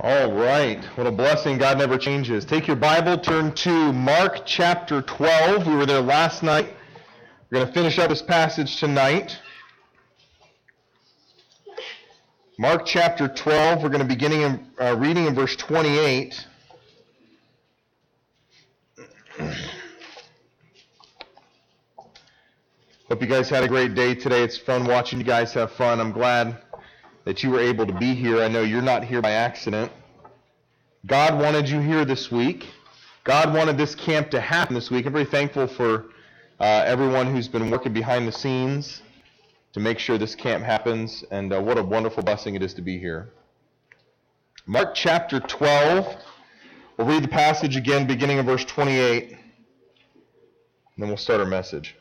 All right. What a blessing. God never changes. Take your Bible, turn to Mark chapter 12. We were there last night. We're going to finish up this passage tonight. Mark chapter 12. We're going to be reading in verse 28. Hope you guys had a great day today. It's fun watching you guys have fun. I'm glad that you were able to be here. I know you're not here by accident. God wanted you here this week. God wanted this camp to happen this week. I'm very thankful for everyone who's been working behind the scenes to make sure this camp happens, and what a wonderful blessing it is to be here. Mark chapter 12. We'll read the passage again, beginning in verse 28, and then we'll start our message.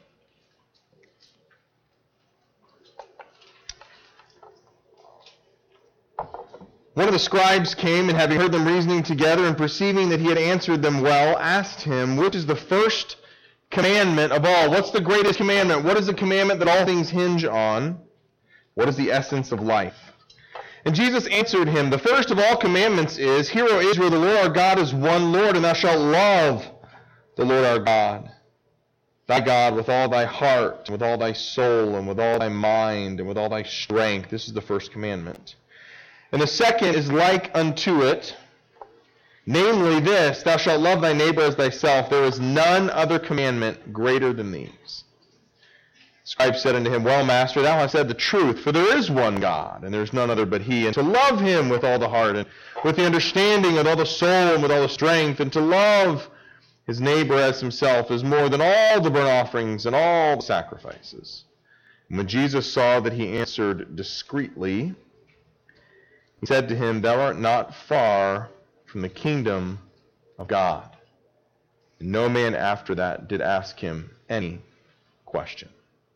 One of the scribes came, and having heard them reasoning together, and perceiving that he had answered them well, asked him, "Which is the first commandment of all?" What's the greatest commandment? What is the commandment that all things hinge on? What is the essence of life? And Jesus answered him, "The first of all commandments is, Hear, O Israel, the Lord our God is one Lord, and thou shalt love the Lord our God, thy God, with all thy heart, and with all thy soul, and with all thy mind, and with all thy strength." This is the first commandment. And the second is like unto it, namely this, Thou shalt love thy neighbor as thyself. There is none other commandment greater than these. The scribe said unto him, "Well, master, thou hast said the truth, for there is one God, and there is none other but he. And to love him with all the heart, and with the understanding, with all the soul, and with all the strength, and to love his neighbor as himself is more than all the burnt offerings and all the sacrifices." And when Jesus saw that he answered discreetly, he said to him, "Thou art not far from the kingdom of God." And no man after that did ask him any question.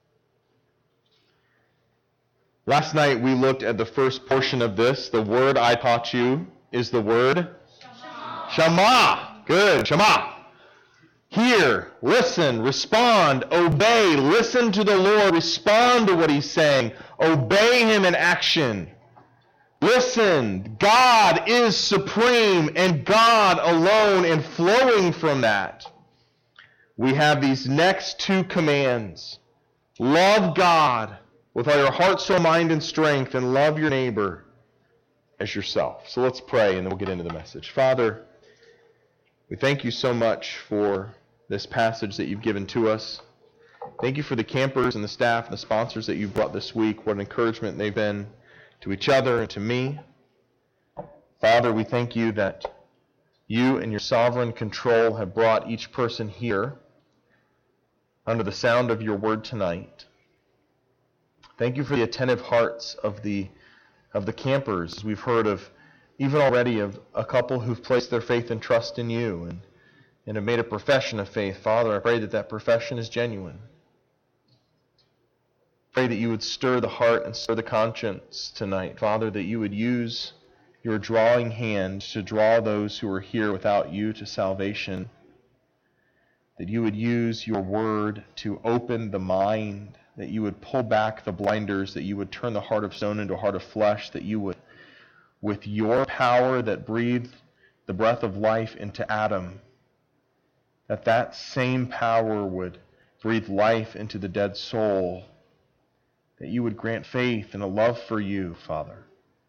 Last night we looked at the first portion of this. The word I taught you is the word Shema. Good. Shema. Hear, listen, respond, obey. Listen to the Lord. Respond to what he's saying. Obey him in action. Listen, God is supreme and God alone, and flowing from that, we have these next two commands. Love God with all your heart, soul, mind, and strength, and love your neighbor as yourself. So let's pray, and then we'll get into the message. Father, we thank you so much for this passage that you've given to us. Thank you for the campers and the staff and the sponsors that you've brought this week. What an encouragement they've been to each other and to me. Father, we thank you that you and your sovereign control have brought each person here under the sound of your word tonight. Thank you for the attentive hearts of the campers. We've heard of, even already, of a couple who've placed their faith and trust in you and have made a profession of faith. Father, I pray that that profession is genuine. Pray that you would stir the heart and stir the conscience tonight. Father, that you would use your drawing hand to draw those who are here without you to salvation. That you would use your word to open the mind. That you would pull back the blinders. That you would turn the heart of stone into a heart of flesh. That you would, with your power that breathed the breath of life into Adam, that same power would breathe life into the dead soul. That you would grant faith and a love for you, Father.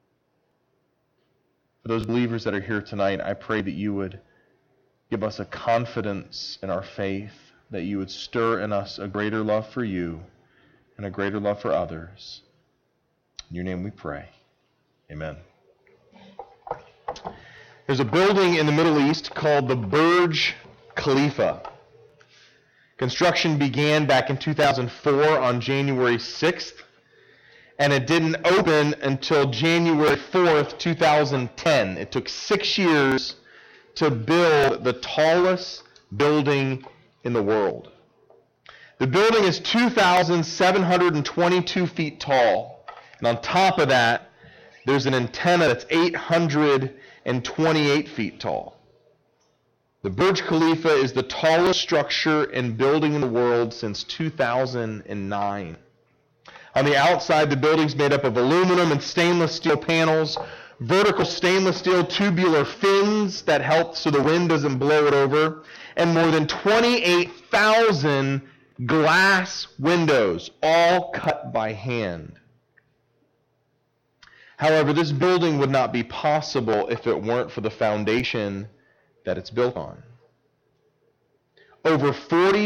For those believers that are here tonight, I pray that you would give us a confidence in our faith, that you would stir in us a greater love for you and a greater love for others. In your name we pray. Amen. There's a building in the Middle East called the Burj Khalifa. Construction began back in 2004 on January 6th, and it didn't open until January 4th, 2010. It took 6 years to build the tallest building in the world. The building is 2,722 feet tall, and on top of that, there's an antenna that's 828 feet tall. The Burj Khalifa is the tallest structure and building in the world since 2009. On the outside, the building's made up of aluminum and stainless steel panels vertical stainless steel tubular fins that help so the wind doesn't blow it over, and more than 28,000 glass windows, all cut by hand. However, this building would not be possible if it weren't for the foundation that it's built on. Over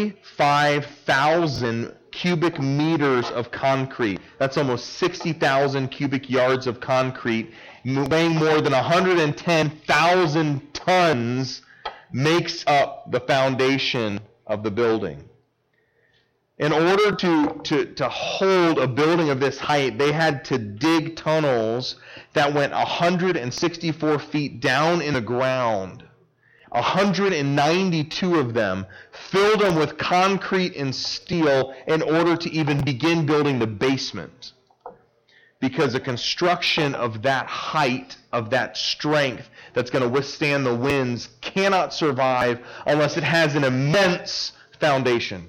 45,000 cubic meters of concrete. That's almost 60,000 cubic yards of concrete, weighing more than 110,000 tons, makes up the foundation of the building. In order to hold a building of this height, they had to dig tunnels that went 164 feet down in the ground. 192 of them, filled them with concrete and steel in order to even begin building the basement. Because the construction of that height, of that strength that's going to withstand the winds, cannot survive unless it has an immense foundation.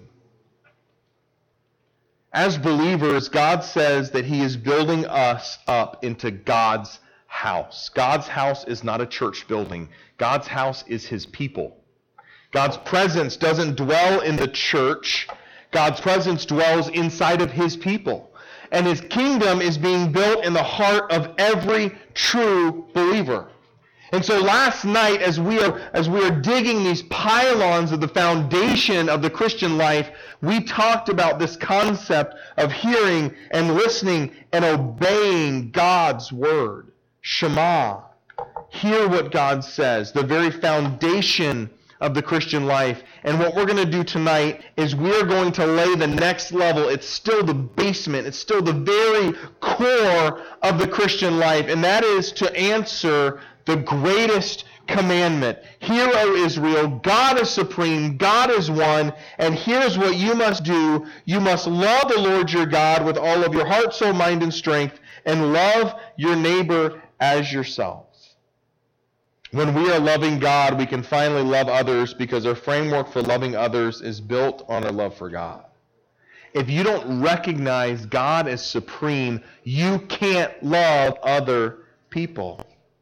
As believers, God says that He is building us up into God's house. God's house is not a church building. God's house is His people. God's presence doesn't dwell in the church. God's presence dwells inside of His people. And His kingdom is being built in the heart of every true believer. And so last night, as we are digging these pylons of the foundation of the Christian life, we talked about this concept of hearing and listening and obeying God's word. Shema. Hear what God says, the very foundation of the Christian life. And what we're going to do tonight is we're going to lay the next level. It's still the basement. It's still the very core of the Christian life. And that is to answer the greatest commandment. Hear, O Israel, God is supreme, God is one, and here's what you must do. You must love the Lord your God with all of your heart, soul, mind, and strength, and love your neighbor as yourself. When we are loving God, we can finally love others because our framework for loving others is built on our love for God. If you don't recognize God as supreme, you can't love other people.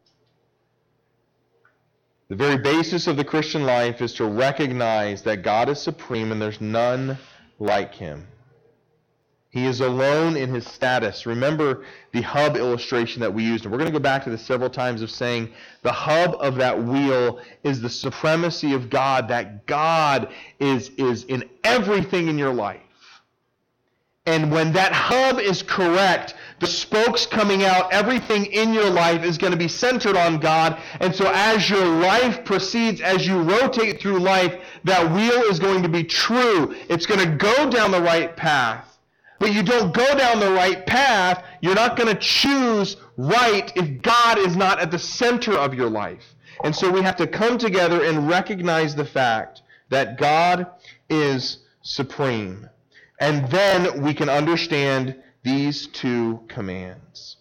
The very basis of the Christian life is to recognize that God is supreme and there's none like Him. He is alone in His status. Remember the hub illustration that we used. And we're going to go back to this several times of saying the hub of that wheel is the supremacy of God, that God is in everything in your life. And when that hub is correct, the spokes coming out, everything in your life is going to be centered on God. And so as your life proceeds, as you rotate through life, that wheel is going to be true. It's going to go down the right path. But you don't go down the right path, you're not going to choose right if God is not at the center of your life. And so we have to come together and recognize the fact that God is supreme. And then we can understand these two commands.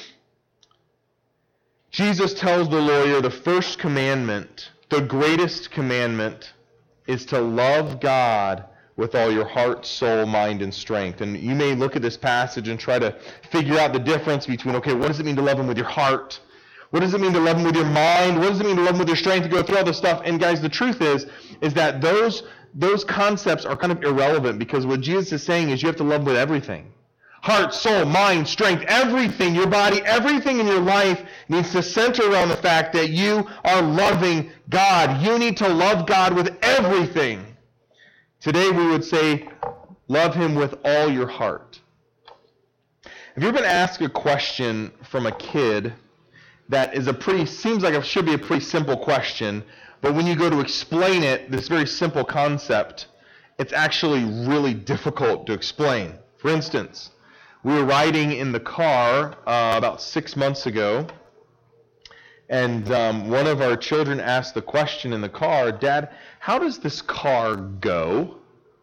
Jesus tells the lawyer the first commandment, the greatest commandment, is to love God with all your heart, soul, mind, and strength. And you may look at this passage and try to figure out the difference between, okay, what does it mean to love Him with your heart? What does it mean to love Him with your mind? What does it mean to love Him with your strength? To go through all this stuff. And guys, the truth is that those concepts are kind of irrelevant, because what Jesus is saying is you have to love with everything. Heart, soul, mind, strength, everything, your body, everything in your life needs to center around the fact that you are loving God. You need to love God with everything. Today we would say, love Him with all your heart. Have you ever been asked a question from a kid that is seems like it should be a pretty simple question, but when you go to explain it, this very simple concept, it's actually really difficult to explain. For instance, we were riding in the car about 6 months ago, and one of our children asked the question in the car, Dad, how does this car go?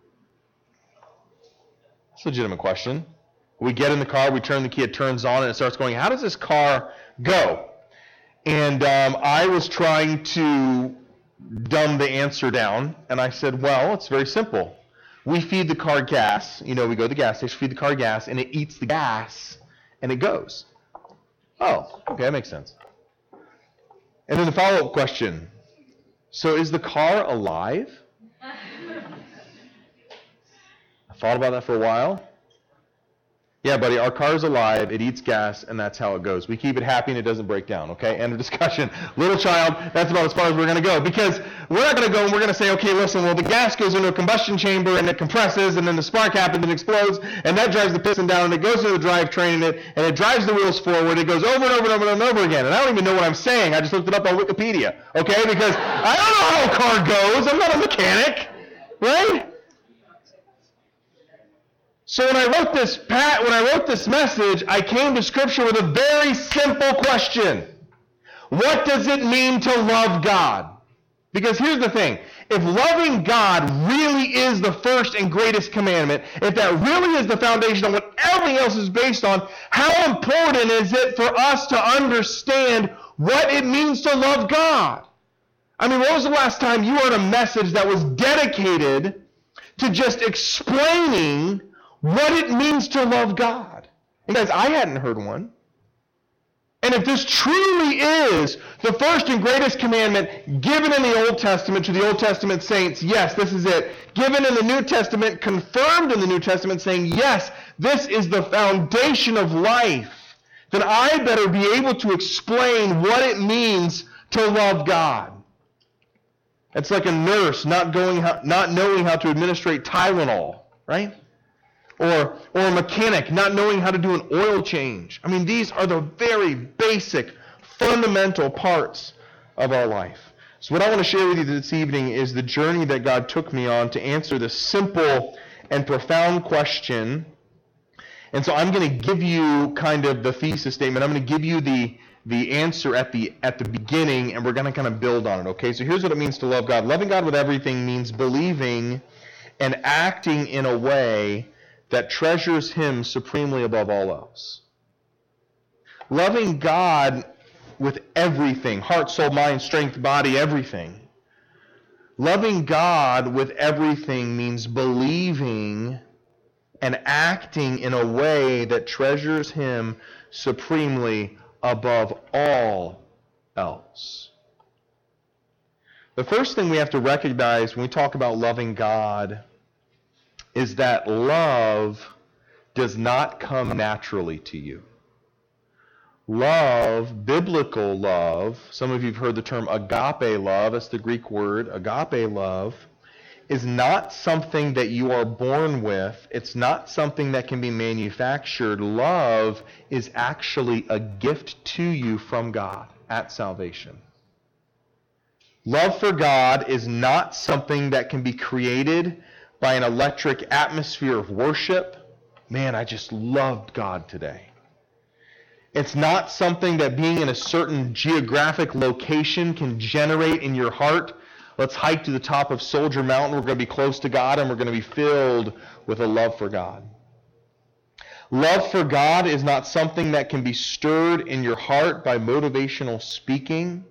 It's a legitimate question. We get in the car, we turn the key, it turns on, and it starts going, how does this car go? And I was trying to dumb the answer down, and I said, well, it's very simple. We feed the car gas. We go to the gas station, feed the car gas, and it eats the gas, and it goes. Oh, okay, that makes sense. And then the follow-up question, so is the car alive? I thought about that for a while. Yeah, buddy, our car's alive, it eats gas, and that's how it goes. We keep it happy and it doesn't break down, okay? End of discussion. Little child, that's about as far as we're going to go. Because we're not going to go and we're going to say, okay, listen, well, the gas goes into a combustion chamber and it compresses and then the spark happens and explodes and that drives the piston down and it goes into the drivetrain and it drives the wheels forward. It goes over and over and over and over again. And I don't even know what I'm saying. I just looked it up on Wikipedia, okay? Because I don't know how a car goes. I'm not a mechanic, right? So when I wrote this message, I came to Scripture with a very simple question. What does it mean to love God? Because here's the thing. If loving God really is the first and greatest commandment, if that really is the foundation of what everything else is based on, how important is it for us to understand what it means to love God? I mean, when was the last time you heard a message that was dedicated to just explaining what it means to love God? And guys, I hadn't heard one. And if this truly is the first and greatest commandment given in the Old Testament to the Old Testament saints, yes, this is it. Given in the New Testament, confirmed in the New Testament, saying, yes, this is the foundation of life, then I better be able to explain what it means to love God. It's like a nurse not knowing how to administrate Tylenol, right? Or a mechanic not knowing how to do an oil change. I mean, these are the very basic, fundamental parts of our life. So what I want to share with you this evening is the journey that God took me on to answer this simple and profound question. And so I'm going to give you kind of the thesis statement. I'm going to give you the answer at the beginning, and we're going to kind of build on it, okay? So here's what it means to love God. Loving God with everything means believing and acting in a way that treasures Him supremely above all else. Loving God with everything, heart, soul, mind, strength, body, everything. Loving God with everything means believing and acting in a way that treasures Him supremely above all else. The first thing we have to recognize when we talk about loving God is that love does not come naturally to you. Love, biblical love, some of you have heard the term agape love, that's the Greek word, agape love, is not something that you are born with. It's not something that can be manufactured. Love is actually a gift to you from God at salvation. Love for God is not something that can be created by an electric atmosphere of worship. Man, I just loved God today. It's not something that being in a certain geographic location can generate in your heart. Let's hike to the top of Soldier Mountain. We're going to be close to God, and we're going to be filled with a love for God. Love for God is not something that can be stirred in your heart by motivational speaking.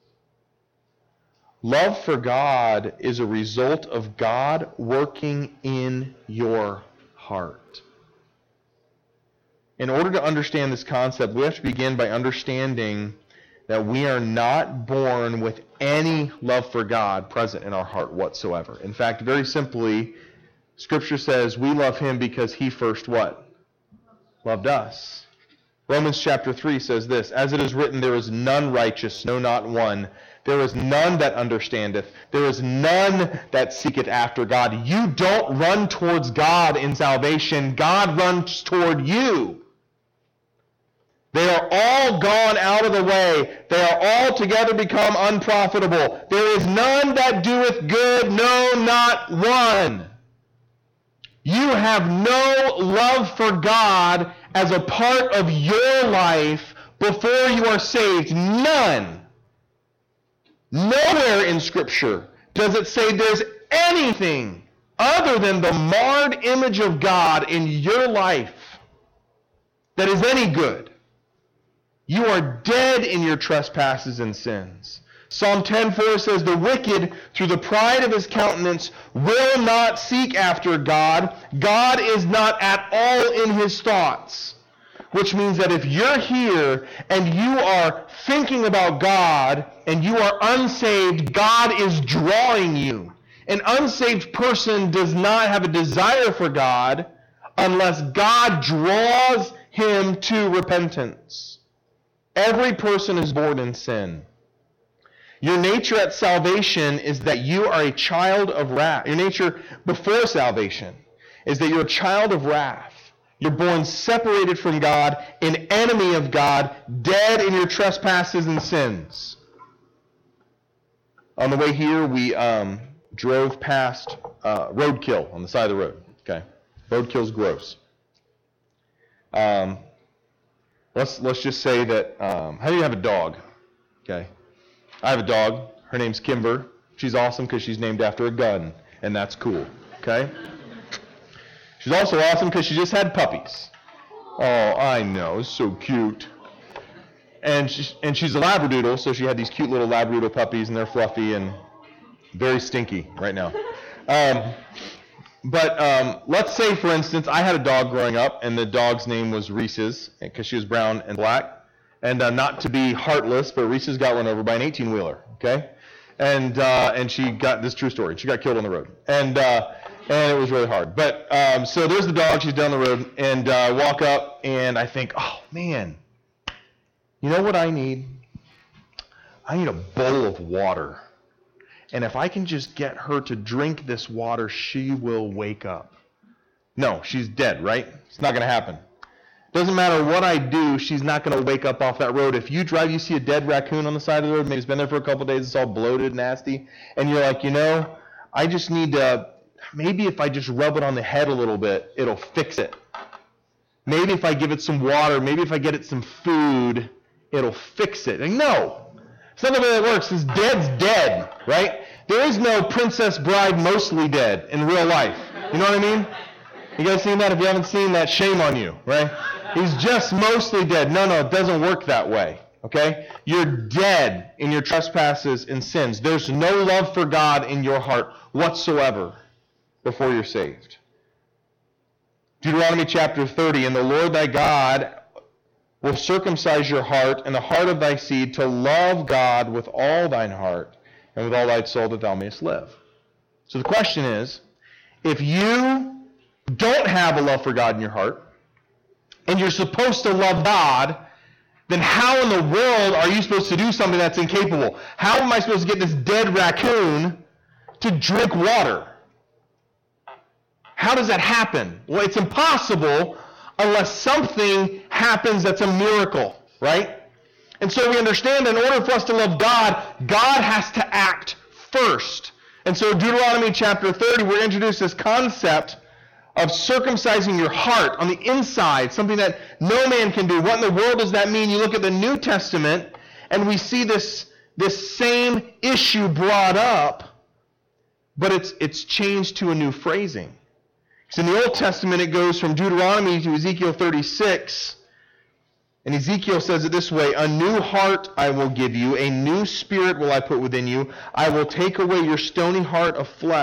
Love for God is a result of God working in your heart. In order to understand this concept, we have to begin by understanding that we are not born with any love for God present in our heart whatsoever. In fact, very simply, Scripture says we love Him because He first what? Loved us. Romans chapter 3 says this, as it is written, there is none righteous, no, not one. There is none that understandeth. There is none that seeketh after God. You don't run towards God in salvation. God runs toward you. They are all gone out of the way. They are all together become unprofitable. There is none that doeth good, no, not one. You have no love for God as a part of your life before you are saved. None. Nowhere in Scripture does it say there's anything other than the marred image of God in your life that is any good. You are dead in your trespasses and sins. Psalm 10:4 says, the wicked, through the pride of his countenance, will not seek after God. God is not at all in his thoughts. which means that if you're here and you are thinking about God and you are unsaved, God is drawing you. An unsaved person does not have a desire for God unless God draws him to repentance. Every person is born in sin. Your nature at salvation is that you are a child of wrath. Your nature before salvation is that you're a child of wrath. You're born separated from God, an enemy of God, dead in your trespasses and sins. On the way here, we drove past roadkill on the side of the road. Okay, roadkill's gross. Let's just say that. How do you have a dog? Okay, I have a dog. Her name's Kimber. She's awesome because she's named after a gun, and that's cool. Okay. She's also awesome because she just had puppies. Oh, I know, it's so cute. And she's a Labradoodle, so she had these cute little Labradoodle puppies, and they're fluffy and very stinky right now. But let's say, for instance, I had a dog growing up, and the dog's name was Reese's, because she was brown and black. And not to be heartless, but Reese's got run over by an 18-wheeler, okay? And she got, this true story, she got killed on the road. And it was really hard. But so there's the dog, she's down the road, and walk up, and I think, oh, man, you know what I need? I need a bowl of water. And if I can just get her to drink this water, she will wake up. No, she's dead, right? It's not going to happen. Doesn't matter what I do, she's not going to wake up off that road. If you drive, you see a dead raccoon on the side of the road, maybe it's been there for a couple of days, it's all bloated, nasty, and you're like, you know, I just need to, maybe if I just rub it on the head a little bit, it'll fix it. Maybe if I give it some water, maybe if I get it some food, it'll fix it. And no, it's not the way that works. This dead's dead, right? There is no Princess Bride mostly dead in real life. You know what I mean? You guys seen that? If you haven't seen that, shame on you, right? He's just mostly dead. No, it doesn't work that way, okay? You're dead in your trespasses and sins. There's no love for God in your heart whatsoever before you're saved. Deuteronomy chapter 30, and the Lord thy God will circumcise your heart and the heart of thy seed to love God with all thine heart and with all thy soul that thou mayest live. So the question is, if you don't have a love for God in your heart, and you're supposed to love God, then how in the world are you supposed to do something that's incapable? How am I supposed to get this dead raccoon to drink water? How does that happen? Well, it's impossible unless something happens that's a miracle, right? And so we understand that in order for us to love God, God has to act first. And so Deuteronomy chapter 30, we're introduced this concept of circumcising your heart on the inside, something that no man can do. What in the world does that mean? You look at the New Testament, and we see this same issue brought up, but it's changed to a new phrasing. So in the Old Testament, it goes from Deuteronomy to Ezekiel 36, and Ezekiel says it this way, a new heart I will give you, a new spirit will I put within you. I will take away your stony heart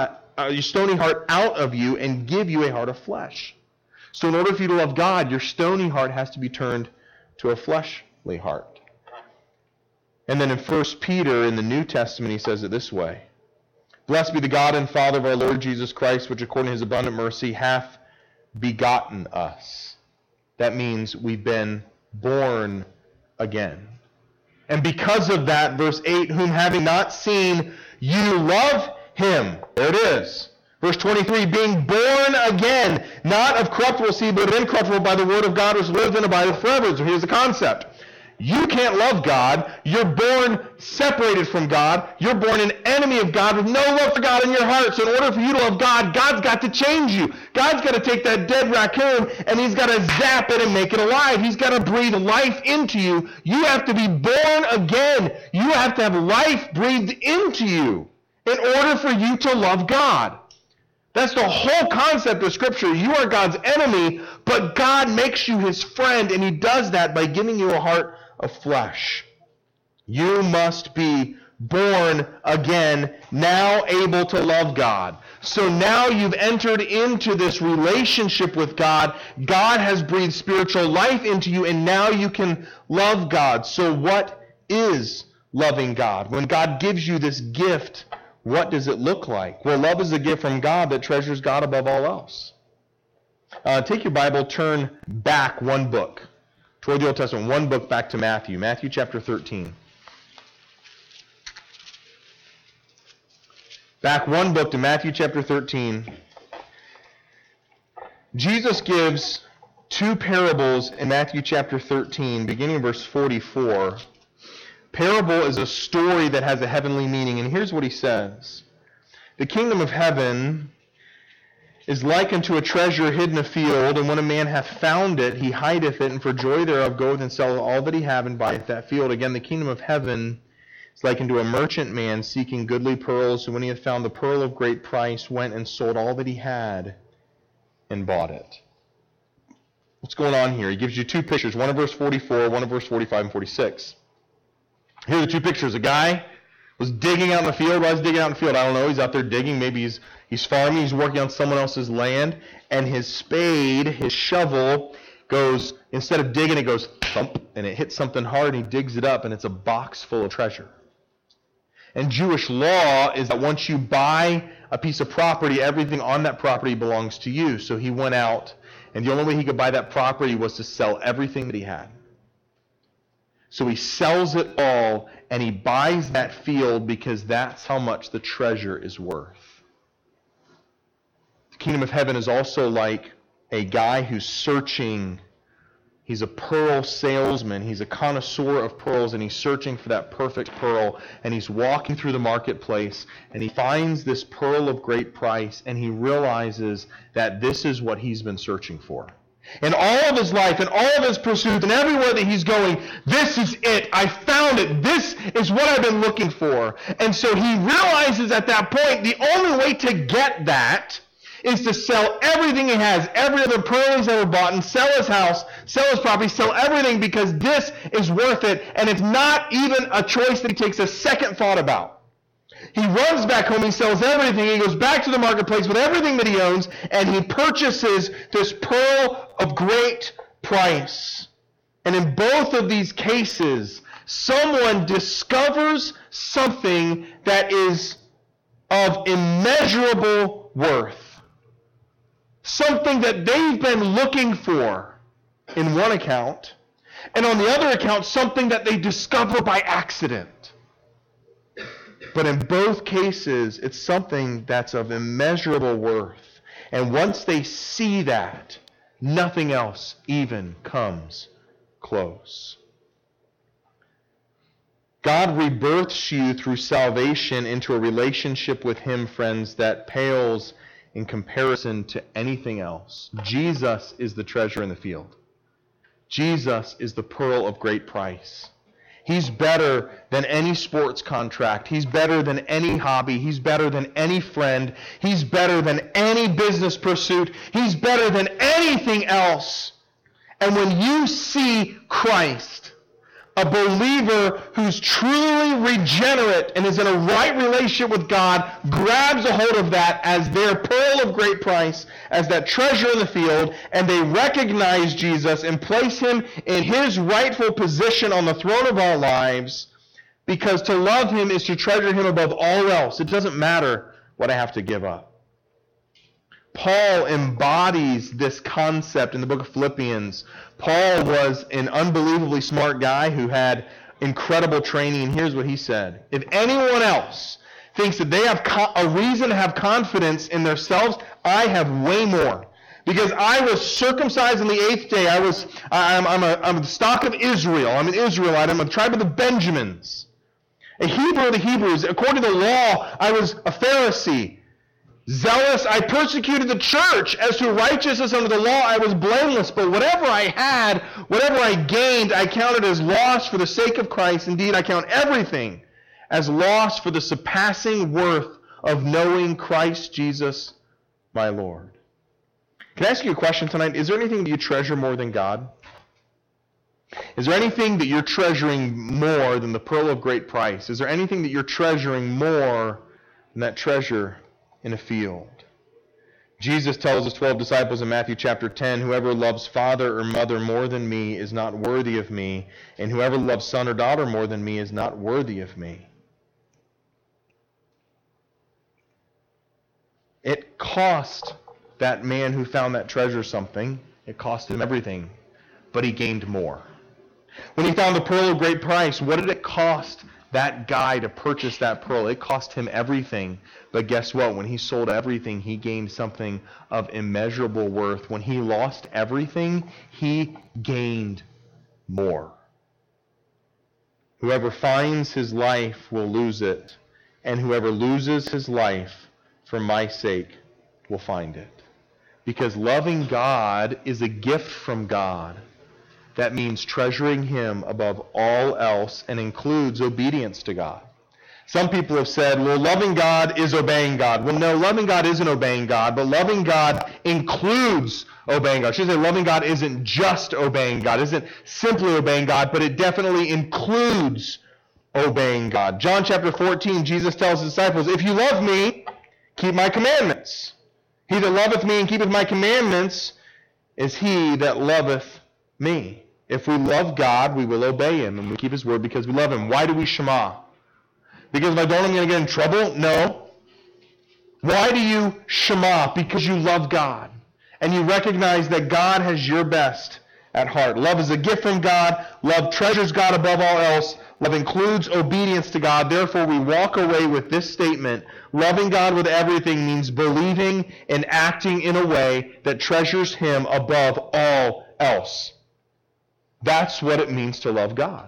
out of you and give you a heart of flesh. So in order for you to love God, your stony heart has to be turned to a fleshly heart. And then in 1 Peter in the New Testament, he says it this way, blessed be the God and Father of our Lord Jesus Christ, which according to his abundant mercy hath begotten us. That means we've been born again. And because of that, verse 8, whom having not seen, you love him. There it is. Verse 23, being born again, not of corruptible seed, but of incorruptible by the word of God, which lives and abideth forever. So here's the concept. You can't love God. You're born separated from God. You're born an enemy of God with no love for God in your heart. So in order for you to love God, God's got to change you. God's got to take that dead raccoon and he's got to zap it and make it alive. He's got to breathe life into you. You have to be born again. You have to have life breathed into you in order for you to love God. That's the whole concept of Scripture. You are God's enemy, but God makes you his friend, and he does that by giving you a heart of flesh. You must be born again, now able to love God. So now you've entered into this relationship with God. God has breathed spiritual life into you, and now you can love God. So what is loving God? When God gives you this gift, what does it look like? Well, love is a gift from God that treasures God above all else. Take your Bible, turn back one book toward the Old Testament, one book back to Matthew. Matthew chapter 13. Back one book to Matthew chapter 13. Jesus gives two parables in Matthew chapter 13, beginning in verse 44. Parable is a story that has a heavenly meaning, and here's what he says. The kingdom of heaven is like unto a treasure hid in a field, and when a man hath found it, he hideth it, and for joy thereof goeth and selleth all that he have, and buyeth that field. Again, the kingdom of heaven is like unto a merchant man seeking goodly pearls, who when he had found the pearl of great price, went and sold all that he had, and bought it. What's going on here? He gives you two pictures, one in verse 44, one in verse 45 and 46. Here are the two pictures. A guy was digging out in the field. Why is he digging out in the field? I don't know. He's out there digging. Maybe he's farming. He's working on someone else's land. And his spade, his shovel, goes, instead of digging, it goes thump, and it hits something hard, and he digs it up, and it's a box full of treasure. And Jewish law is that once you buy a piece of property, everything on that property belongs to you. So he went out, and the only way he could buy that property was to sell everything that he had. So he sells it all, and he buys that field because that's how much the treasure is worth. The kingdom of heaven is also like a guy who's searching. He's a pearl salesman. He's a connoisseur of pearls, and he's searching for that perfect pearl. And he's walking through the marketplace, and he finds this pearl of great price, and he realizes that this is what he's been searching for. In all of his life, in all of his pursuits, and everywhere that he's going, this is it. I found it. This is what I've been looking for. And so he realizes at that point the only way to get that is to sell everything he has, every other pearl he's ever bought, and sell his house, sell his property, sell everything, because this is worth it. And it's not even a choice that he takes a second thought about. He runs back home, he sells everything, he goes back to the marketplace with everything that he owns, and he purchases this pearl of great price. And in both of these cases, someone discovers something that is of immeasurable worth. Something that they've been looking for in one account, and on the other account, something that they discover by accident. But in both cases, it's something that's of immeasurable worth. And once they see that, nothing else even comes close. God rebirths you through salvation into a relationship with Him, friends, that pales in comparison to anything else. Jesus is the treasure in the field. Jesus is the pearl of great price. He's better than any sports contract. He's better than any hobby. He's better than any friend. He's better than any business pursuit. He's better than anything else. And when you see Christ, a believer who's truly regenerate and is in a right relationship with God, grabs a hold of that as their pearl of great price, as that treasure in the field, and they recognize Jesus and place Him in His rightful position on the throne of our lives, because to love Him is to treasure Him above all else. It doesn't matter what I have to give up. Paul embodies this concept in the book of Philippians. Paul was an unbelievably smart guy who had incredible training, and here's what he said. If anyone else thinks that they have a reason to have confidence in themselves, I have way more. Because I was circumcised on the 8th day. I'm the stock of Israel. I'm an Israelite. I'm a tribe of the Benjamins. A Hebrew of the Hebrews. According to the law, I was a Pharisee. Zealous, I persecuted the church. As to righteousness under the law, I was blameless. But whatever I had, whatever I gained, I counted as loss for the sake of Christ. Indeed, I count everything as loss for the surpassing worth of knowing Christ Jesus, my Lord. Can I ask you a question tonight? Is there anything that you treasure more than God? Is there anything that you're treasuring more than the pearl of great price? Is there anything that you're treasuring more than that treasure in a field. Jesus tells his 12 disciples in Matthew chapter 10, whoever loves father or mother more than me is not worthy of me, and whoever loves son or daughter more than me is not worthy of me. It cost that man who found that treasure something. It cost him everything, but he gained more. When he found the pearl of great price, what did it cost that guy to purchase that pearl? It cost him everything. But guess what? When he sold everything, he gained something of immeasurable worth. When he lost everything, he gained more. Whoever finds his life will lose it, and whoever loses his life for my sake will find it. Because loving God is a gift from God. That means treasuring him above all else and includes obedience to God. Some people have said, well, loving God is obeying God. Well, no, loving God isn't obeying God, but loving God includes obeying God. I should say loving God isn't just obeying God, isn't simply obeying God, but it definitely includes obeying God. John chapter 14, Jesus tells his disciples, if you love me, keep my commandments. He that loveth me and keepeth my commandments is he that loveth me. If we love God, we will obey him, and we keep his word because we love him. Why do we shema? Because if I don't, I'm going to get in trouble? No. Why do you shema? Because you love God, and you recognize that God has your best at heart. Love is a gift from God. Love treasures God above all else. Love includes obedience to God. Therefore, we walk away with this statement. Loving God with everything means believing and acting in a way that treasures him above all else. That's what it means to love God.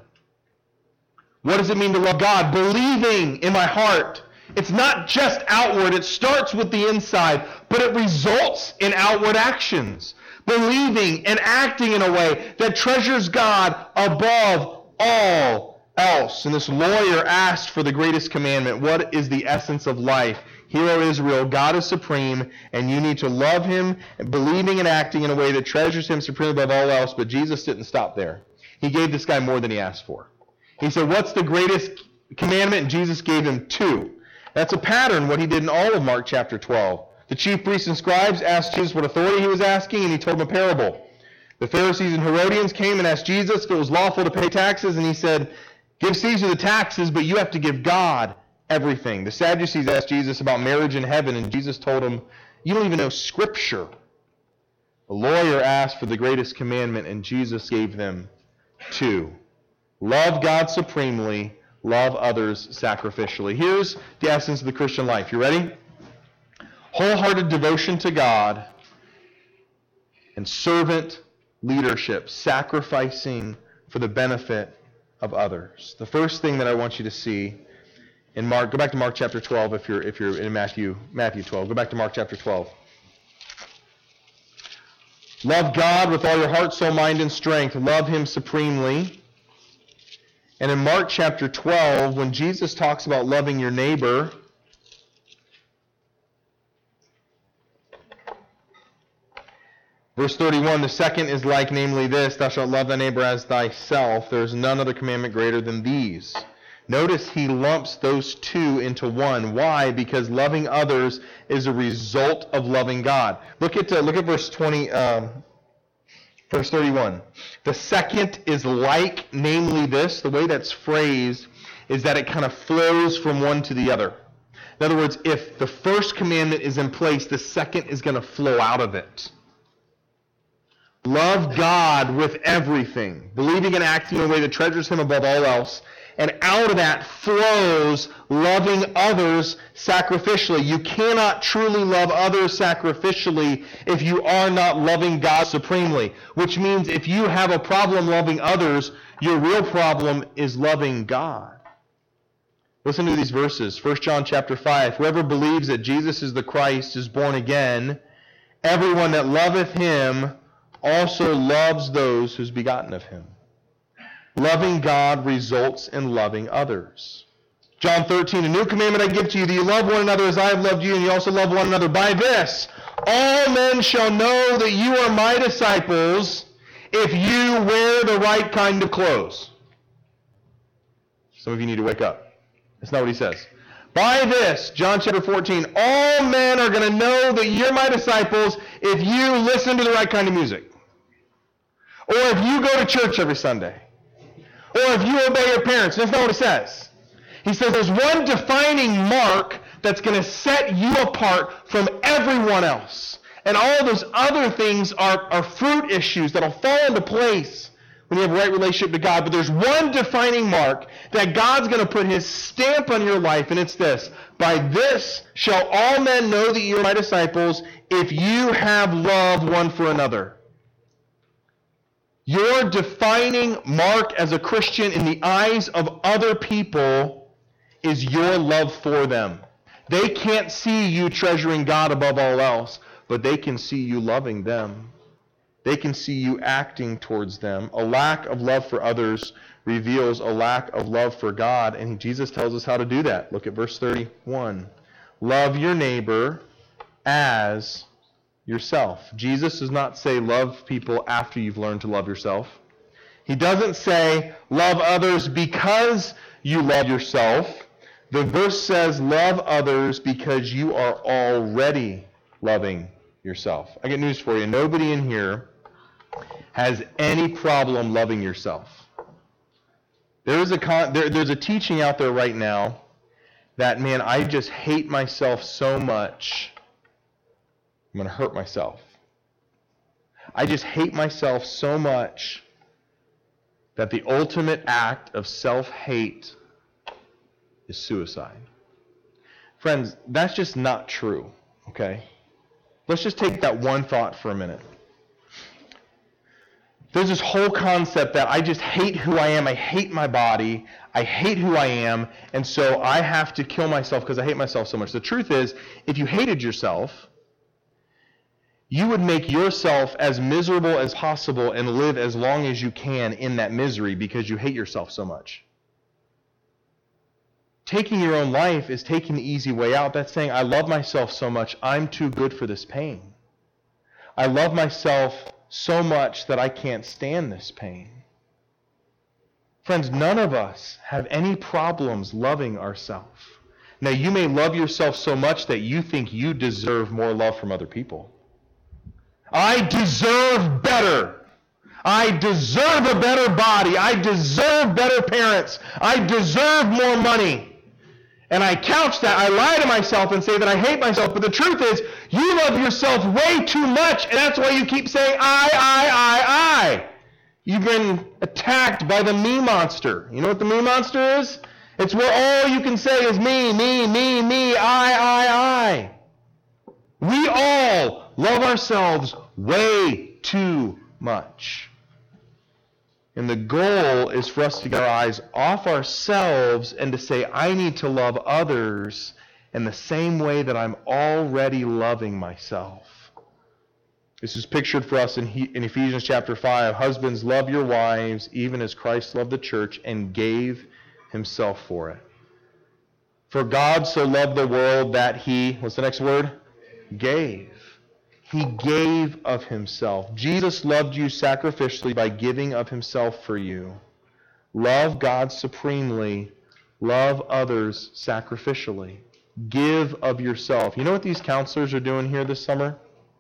What does it mean to love God? Believing in my heart. It's not just outward. It starts with the inside, but it results in outward actions. Believing and acting in a way that treasures God above all else. And this lawyer asked for the greatest commandment. What is the essence of life? Hear, O Israel, God is supreme, and you need to love him, believing and acting in a way that treasures him supremely above all else. But Jesus didn't stop there. He gave this guy more than he asked for. He said, what's the greatest commandment? And Jesus gave him 2. That's a pattern, what he did in all of Mark chapter 12. The chief priests and scribes asked Jesus what authority he was asking, and he told them a parable. The Pharisees and Herodians came and asked Jesus if it was lawful to pay taxes, and he said, give Caesar the taxes, but you have to give God everything. The Sadducees asked Jesus about marriage in heaven, and Jesus told them, you don't even know Scripture. The lawyer asked for the greatest commandment, and Jesus gave them 2. Love God supremely, love others sacrificially. Here's the essence of the Christian life. You ready? Wholehearted devotion to God and servant leadership, sacrificing for the benefit of others. The first thing that I want you to see in Mark, go back to Mark chapter 12 if you're in Matthew 12. Go back to Mark chapter 12. Love God with all your heart, soul, mind, and strength. Love him supremely. And in Mark chapter 12, when Jesus talks about loving your neighbor, verse 31, the second is like, namely this, thou shalt love thy neighbor as thyself. There is none other commandment greater than these. Notice he lumps those 2 into one. Why? Because loving others is a result of loving God. Look at verse 20. Verse 31. The second is like, namely this. The way that's phrased is that it kind of flows from one to the other. In other words, if the first commandment is in place, the second is going to flow out of it. Love God with everything, believing and acting in a way that treasures him above all else. And out of that flows loving others sacrificially. You cannot truly love others sacrificially if you are not loving God supremely. Which means if you have a problem loving others, your real problem is loving God. Listen to these verses. 1 John chapter 5. Whoever believes that Jesus is the Christ is born again. Everyone that loveth him also loves those who's begotten of him. Loving God results in loving others. John 13, a new commandment I give to you, that you love one another as I have loved you, and you also love one another. By this, all men shall know that you are my disciples, if you wear the right kind of clothes. Some of you need to wake up. That's not what he says. By this, John chapter 14, all men are going to know that you're my disciples if you listen to the right kind of music. Or if you go to church every Sunday. Or if you obey your parents. That's not what it says. He says there's one defining mark that's going to set you apart from everyone else. And all those other things are fruit issues that'll fall into place when you have a right relationship to God. But there's one defining mark that God's going to put his stamp on your life, and it's this. By this shall all men know that you are my disciples if you have love one for another. Your defining mark as a Christian in the eyes of other people is your love for them. They can't see you treasuring God above all else, but they can see you loving them. They can see you acting towards them. A lack of love for others reveals a lack of love for God, and Jesus tells us how to do that. Look at verse 31. Love your neighbor as yourself. Jesus does not say love people after you've learned to love yourself. He doesn't say love others because you love yourself. The verse says love others because you are already loving yourself. I got news for you. Nobody in here has any problem loving yourself. There's a teaching out there right now that, man, I just hate myself so much, I'm going to hurt myself. I just hate myself so much that the ultimate act of self-hate is suicide. Friends, that's just not true, okay? Let's just take that one thought for a minute. There's this whole concept that I just hate who I am, I hate my body, I hate who I am, and so I have to kill myself because I hate myself so much. The truth is, if you hated yourself, you would make yourself as miserable as possible and live as long as you can in that misery because you hate yourself so much. Taking your own life is taking the easy way out. That's saying, I love myself so much, I'm too good for this pain. I love myself so much that I can't stand this pain. Friends, none of us have any problems loving ourselves. Now, you may love yourself so much that you think you deserve more love from other people. I deserve better. I deserve a better body. I deserve better parents. I deserve more money. And I couch that, I lie to myself and say that I hate myself. But the truth is, you love yourself way too much, and that's why you keep saying, I. You've been attacked by the me monster. You know what the me monster is? It's where all you can say is me, I. We all love ourselves way too much. And the goal is for us to get our eyes off ourselves and to say, I need to love others in the same way that I'm already loving myself. This is pictured for us in Ephesians chapter 5. Husbands, love your wives, even as Christ loved the church and gave himself for it. For God so loved the world that he, what's the next word? Gave. He gave of himself. Jesus loved you sacrificially by giving of himself for you. Love God supremely. Love others sacrificially. Give of yourself. You know what these counselors are doing here this summer?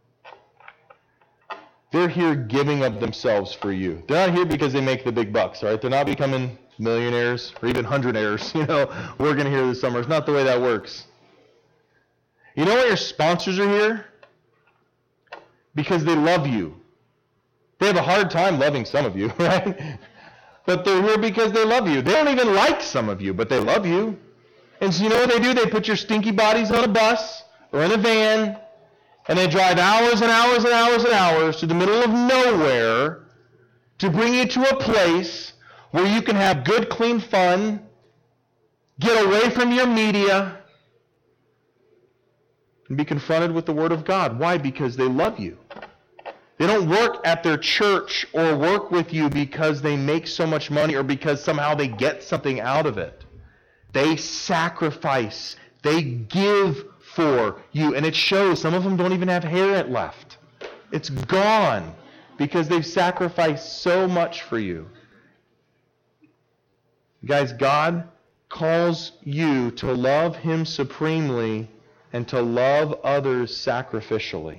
They're here giving of themselves for you. They're not here because they make the big bucks, right? They're not becoming millionaires or even hundredaires, working here this summer. It's not the way that works. You know what your sponsors are here? Because they love you. They have a hard time loving some of you, right? But they're here because they love you. They don't even like some of you, but they love you. And so you know what they do? They put your stinky bodies on a bus or in a van, and they drive hours and hours and hours and hours to the middle of nowhere to bring you to a place where you can have good, clean fun, get away from your media, and be confronted with the Word of God. Why? Because they love you. They don't work at their church or work with you because they make so much money or because somehow they get something out of it. They sacrifice. They give for you. And it shows. Some of them don't even have hair left. It's gone because they've sacrificed so much for you. Guys, God calls you to love him supremely and to love others sacrificially.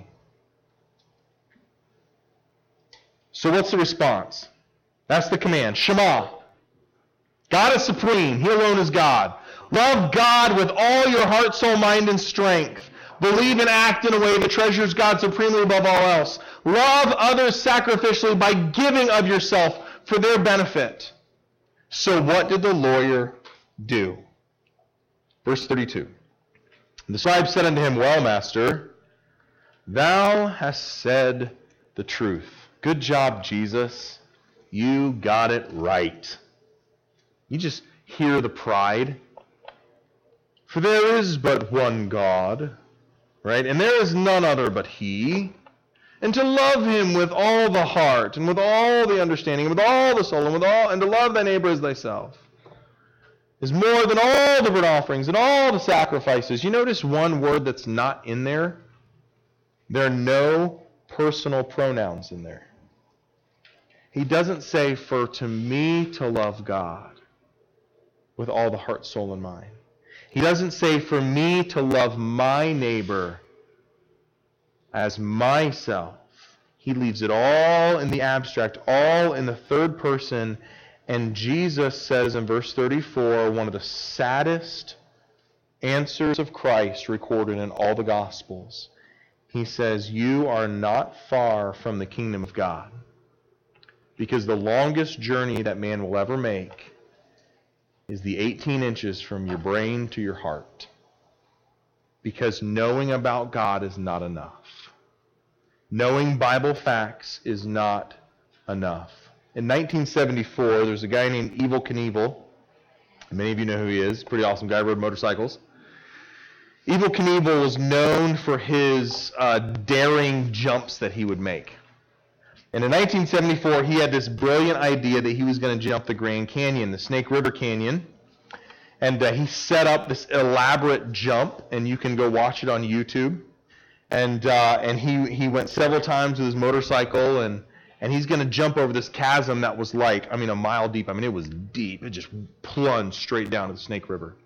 So what's the response? That's the command. Shema. God is supreme. He alone is God. Love God with all your heart, soul, mind, and strength. Believe and act in a way that treasures God supremely above all else. Love others sacrificially by giving of yourself for their benefit. So what did the lawyer do? Verse 32. The scribe said unto him, Well, master, thou hast said the truth. Good job, Jesus. You got it right. You just hear the pride. For there is but one God, right? And there is none other but he. And to love him with all the heart, and with all the understanding, and with all the soul, and to love thy neighbor as thyself, is more than all the burnt offerings and all the sacrifices. You notice one word that's not in there? There are no personal pronouns in there. He doesn't say, for to me to love God with all the heart, soul, and mind. He doesn't say, for me to love my neighbor as myself. He leaves it all in the abstract, all in the third person. And Jesus says in verse 34, one of the saddest answers of Christ recorded in all the Gospels. He says, you are not far from the kingdom of God. Because the longest journey that man will ever make is the 18 inches from your brain to your heart. Because knowing about God is not enough. Knowing Bible facts is not enough. In 1974, there's a guy named Evel Knievel. Many of you know who he is. Pretty awesome guy, rode motorcycles. Evel Knievel was known for his daring jumps that he would make. And in 1974, he had this brilliant idea that he was going to jump the Grand Canyon, the Snake River Canyon. And he set up this elaborate jump, and you can go watch it on YouTube. And he went several times with his motorcycle, and he's going to jump over this chasm that was like, a mile deep. It was deep. It just plunged straight down to the Snake River.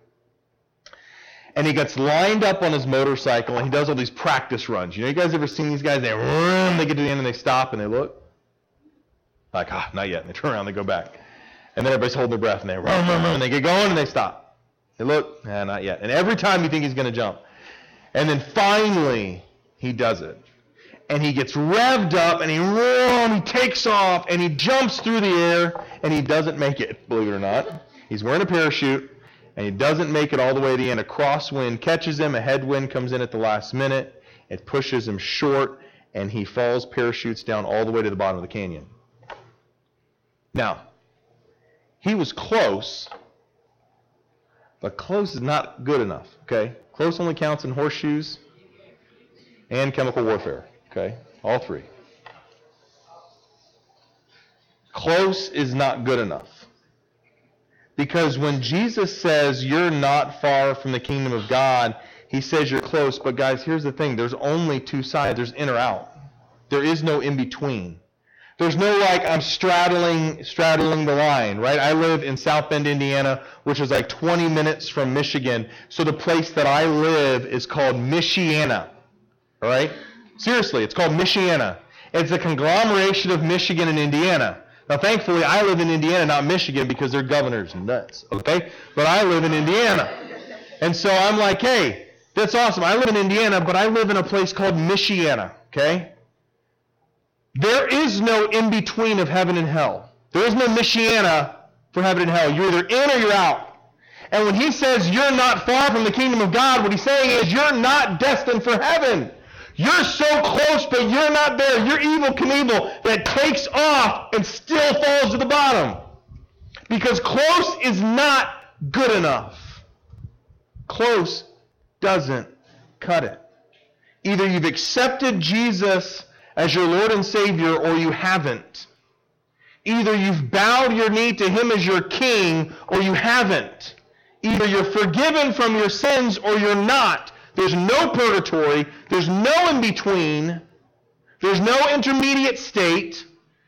And he gets lined up on his motorcycle, and he does all these practice runs. You guys ever seen these guys? They run, they get to the end, and they stop, and they look. Like, not yet. And they turn around, they go back. And then everybody's holding their breath, and they run, and they get going, and they stop. They look, not yet. And every time you think he's going to jump. And then finally, he does it. And he gets revved up, and he takes off, and he jumps through the air, and he doesn't make it, believe it or not. He's wearing a parachute, and he doesn't make it all the way to the end. A crosswind catches him, a headwind comes in at the last minute, it pushes him short, and he falls, parachutes down all the way to the bottom of the canyon. Now, he was close, but close is not good enough, okay? Close only counts in horseshoes and chemical warfare, okay? All three. Close is not good enough. Because when Jesus says you're not far from the kingdom of God, he says you're close. But guys, here's the thing. There's only two sides. There's in or out. There is no in between. There's no like I'm straddling the line, right? I live in South Bend, Indiana, which is like 20 minutes from Michigan. So the place that I live is called Michiana, all right? Seriously, it's called Michiana. It's a conglomeration of Michigan and Indiana. Now, thankfully, I live in Indiana, not Michigan, because their governor's nuts, okay? But I live in Indiana. And so I'm like, hey, that's awesome. I live in Indiana, but I live in a place called Michiana, okay? There is no in-between of heaven and hell. There is no Michiana for heaven and hell. You're either in or you're out. And when he says you're not far from the kingdom of God, what he's saying is you're not destined for heaven. You're so close, but you're not there. You're Evel Knievel that takes off and still falls to the bottom. Because close is not good enough. Close doesn't cut it. Either you've accepted Jesus as your Lord and Savior, or you haven't. Either you've bowed your knee to him as your king, or you haven't. Either you're forgiven from your sins, or you're not. There's no purgatory. There's no in-between. There's no intermediate state.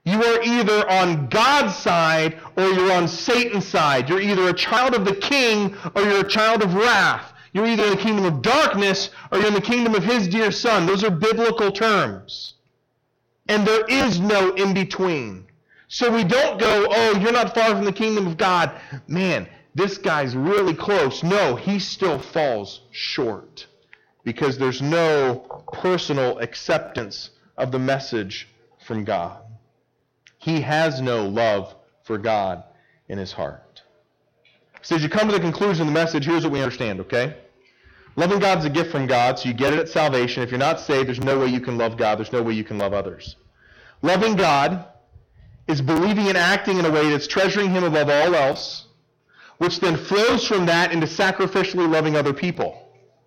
You are either on God's side or you're on Satan's side. You're either a child of the king or you're a child of wrath. You're either in the kingdom of darkness or you're in the kingdom of his dear son. Those are biblical terms. And there is no in-between. So we don't go, oh, you're not far from the kingdom of God. Man, this guy's really close. No, he still falls short because there's no personal acceptance of the message from God. He has no love for God in his heart. So as you come to the conclusion of the message, here's what we understand, okay? Loving God is a gift from God, so you get it at salvation. If you're not saved, there's no way you can love God. There's no way you can love others. Loving God is believing and acting in a way that's treasuring him above all else, which then flows from that into sacrificially loving other people.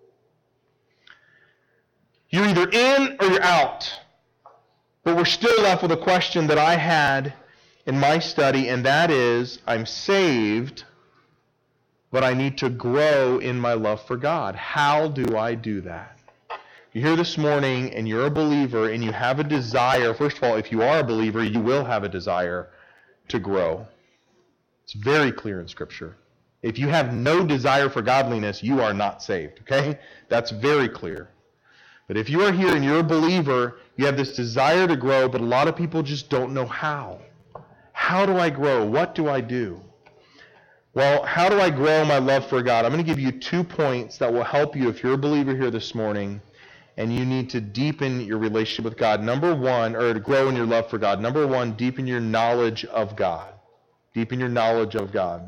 You're either in or you're out. But we're still left with a question that I had in my study, and that is, I'm saved, but I need to grow in my love for God. How do I do that? You're here this morning, and you're a believer, and you have a desire. First of all, if you are a believer, you will have a desire to grow. It's very clear in Scripture. If you have no desire for godliness, you are not saved, okay? That's very clear. But if you are here and you're a believer, you have this desire to grow, but a lot of people just don't know how. How do I grow? What do I do? Well, how do I grow my love for God? I'm going to give you 2 points that will help you if you're a believer here this morning and you need to deepen your relationship with God. Number one, or to grow in your love for God. Number one, deepen your knowledge of God. Deepen your knowledge of God.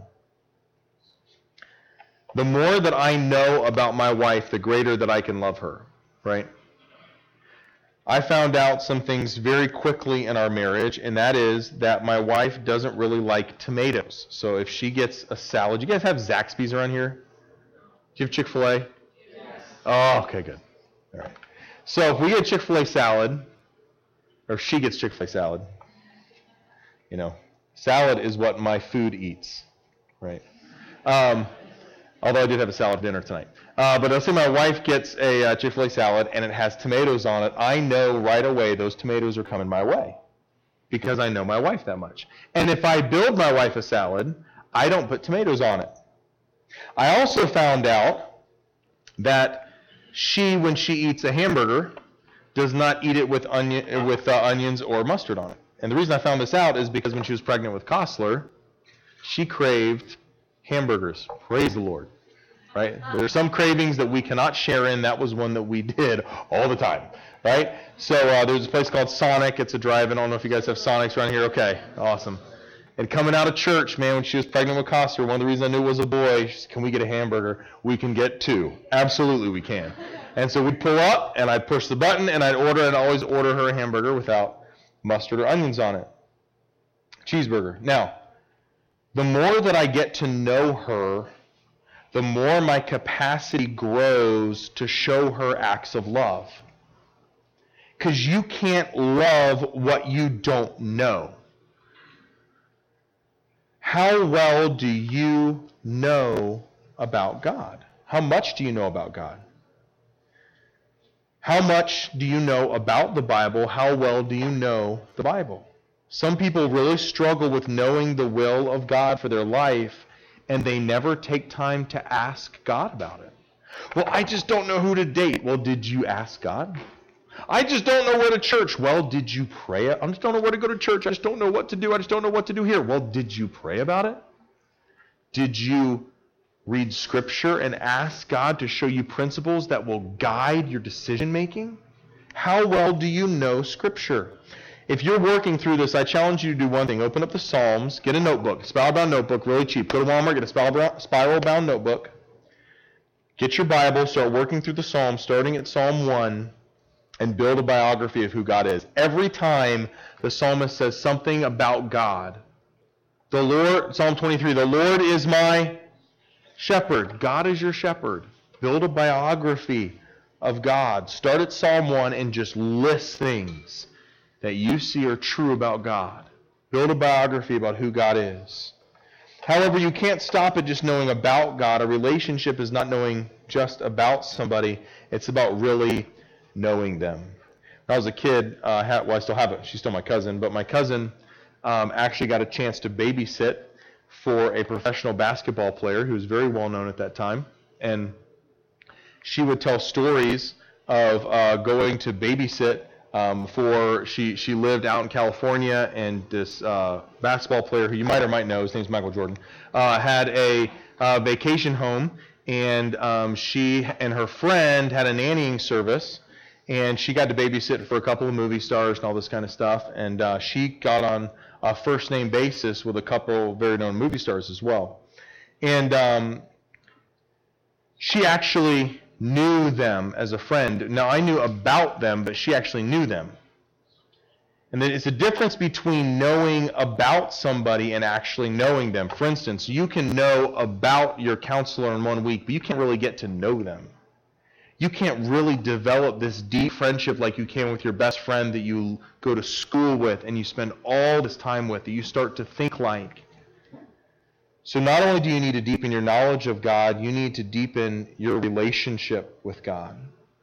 The more that I know about my wife, the greater that I can love her. Right? I found out some things very quickly in our marriage, and that is that my wife doesn't really like tomatoes. So if she gets a salad, you guys have Zaxby's around here? Do you have Chick-fil-A? Yes. Oh, okay, good. All right. So if we get Chick-fil-A salad, or she gets Chick-fil-A salad, you know, salad is what my food eats, right? Although I did have a salad dinner tonight. But let's say my wife gets a Chick-fil-A salad and it has tomatoes on it. I know right away those tomatoes are coming my way because I know my wife that much. And if I build my wife a salad, I don't put tomatoes on it. I also found out that she, when she eats a hamburger, does not eat it with onions or mustard on it. And the reason I found this out is because when she was pregnant with Kostler, she craved hamburgers. Praise the Lord. Right? There are some cravings that we cannot share in. That was one that we did all the time. Right? So there's a place called Sonic. It's a drive-in. I don't know if you guys have Sonics around here. Okay. Awesome. And coming out of church, man, when she was pregnant with Kostler, one of the reasons I knew it was a boy, she said, can we get a hamburger? We can get 2. Absolutely we can. And so we'd pull up, and I'd push the button, and I'd always order her a hamburger without mustard or onions on it. Cheeseburger. Now, the more that I get to know her, the more my capacity grows to show her acts of love. Because you can't love what you don't know. How well do you know about God? How much do you know about God? How much do you know about the Bible? How well do you know the Bible? Some people really struggle with knowing the will of God for their life, and they never take time to ask God about it. Well, I just don't know who to date. Well, did you ask God? I just don't know where to church. Well, did you pray? I just don't know where to go to church. I just don't know what to do. I just don't know what to do here. Well, did you pray about it? Did you read Scripture and ask God to show you principles that will guide your decision making? How well do you know Scripture? If you're working through this, I challenge you to do one thing. Open up the Psalms, get a notebook, spiral-bound notebook, really cheap. Go to Walmart, get a spiral-bound notebook. Get your Bible, start working through the Psalms, starting at Psalm 1, and build a biography of who God is. Every time the psalmist says something about God, the Lord, Psalm 23, the Lord is my shepherd. God is your shepherd. Build a biography of God. Start at Psalm 1 and just list things that you see are true about God. Build a biography about who God is. However, you can't stop at just knowing about God. A relationship is not knowing just about somebody. It's about really knowing them. When I was a kid, I still have it. She's still my cousin, but my cousin actually got a chance to babysit for a professional basketball player who was very well known at that time. And she would tell stories of going to babysit she lived out in California, and this basketball player who you might or might know, his name's Michael Jordan, had a vacation home, and she and her friend had a nannying service, and she got to babysit for a couple of movie stars and all this kind of stuff, and she got on a first name basis with a couple very known movie stars as well. And she actually knew them as a friend. Now, I knew about them, but she actually knew them. And then it's a difference between knowing about somebody and actually knowing them. For instance, you can know about your counselor in 1 week, but you can't really get to know them. You can't really develop this deep friendship like you can with your best friend that you go to school with and you spend all this time with, that you start to think like. So not only do you need to deepen your knowledge of God, you need to deepen your relationship with God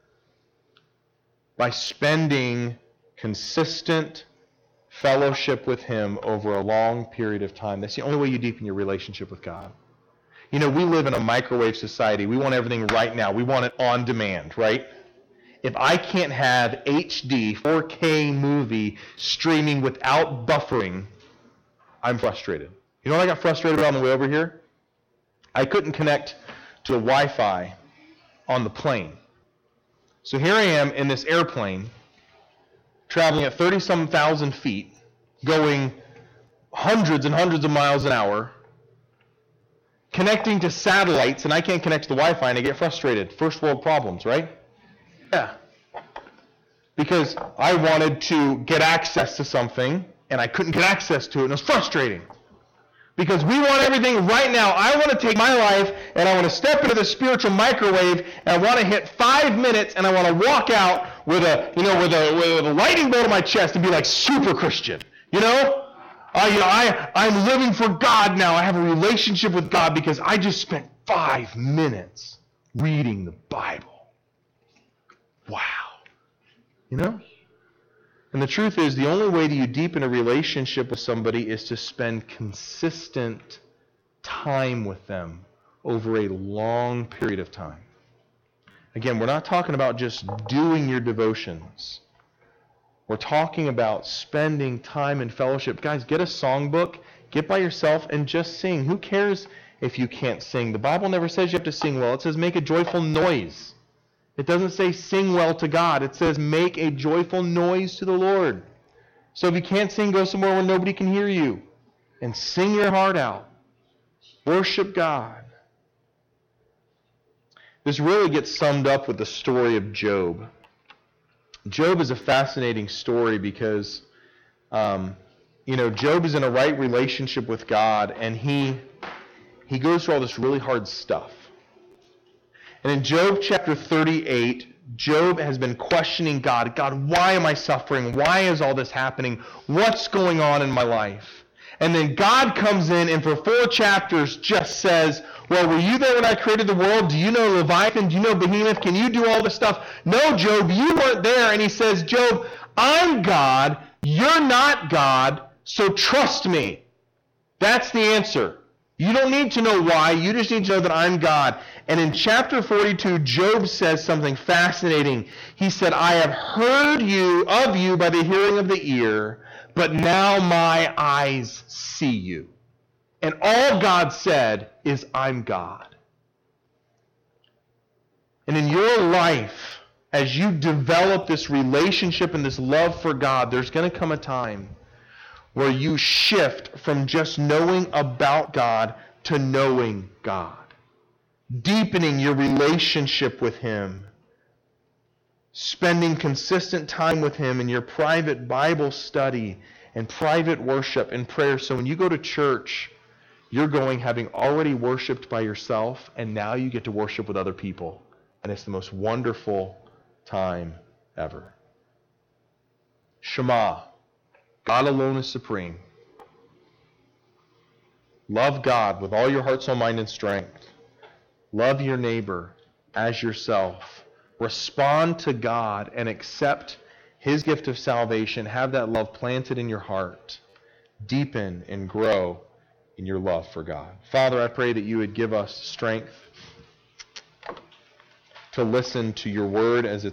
by spending consistent fellowship with Him over a long period of time. That's the only way you deepen your relationship with God. You know, we live in a microwave society. We want everything right now. We want it on demand, right? If I can't have HD 4K movie streaming without buffering, I'm frustrated. You know what I got frustrated about on the way over here? I couldn't connect to the Wi-Fi on the plane. So here I am in this airplane, traveling at 30-some thousand feet, going hundreds and hundreds of miles an hour, connecting to satellites, and I can't connect to the Wi-Fi, and I get frustrated. First world problems, right? Yeah. Because I wanted to get access to something, and I couldn't get access to it, and it was frustrating. Because we want everything right now. I want to take my life, and I want to step into the spiritual microwave, and I want to hit 5 minutes, and I want to walk out with a lightning bolt in my chest and be like super Christian. I'm living for God now. I have a relationship with God because I just spent 5 minutes reading the Bible. Wow. And the truth is, the only way that you deepen a relationship with somebody is to spend consistent time with them over a long period of time. Again, we're not talking about just doing your devotions. We're talking about spending time in fellowship. Guys, get a songbook, get by yourself, and just sing. Who cares if you can't sing? The Bible never says you have to sing well. It says make a joyful noise. It doesn't say sing well to God. It says make a joyful noise to the Lord. So if you can't sing, go somewhere where nobody can hear you and sing your heart out. Worship God. This really gets summed up with the story of Job. Job is a fascinating story because, Job is in a right relationship with God, and he goes through all this really hard stuff. And in Job chapter 38, Job has been questioning God. God, why am I suffering? Why is all this happening? What's going on in my life? And then God comes in and for 4 chapters just says, well, were you there when I created the world? Do you know Leviathan? Do you know Behemoth? Can you do all this stuff? No, Job, you weren't there. And he says, Job, I'm God. You're not God. So trust me. That's the answer. You don't need to know why. You just need to know that I'm God. And in chapter 42, Job says something fascinating. He said, I have heard of you by the hearing of the ear, but now my eyes see you. And all God said is, I'm God. And in your life, as you develop this relationship and this love for God, there's going to come a time where you shift from just knowing about God to knowing God. Deepening your relationship with Him. Spending consistent time with Him in your private Bible study and private worship and prayer. So when you go to church, you're going having already worshiped by yourself, and now you get to worship with other people. And it's the most wonderful time ever. Shema. God alone is supreme. Love God with all your heart, soul, mind, and strength. Love your neighbor as yourself. Respond to God and accept His gift of salvation. Have that love planted in your heart. deepen and grow in your love for God. Father, I pray that you would give us strength to listen to your word as it's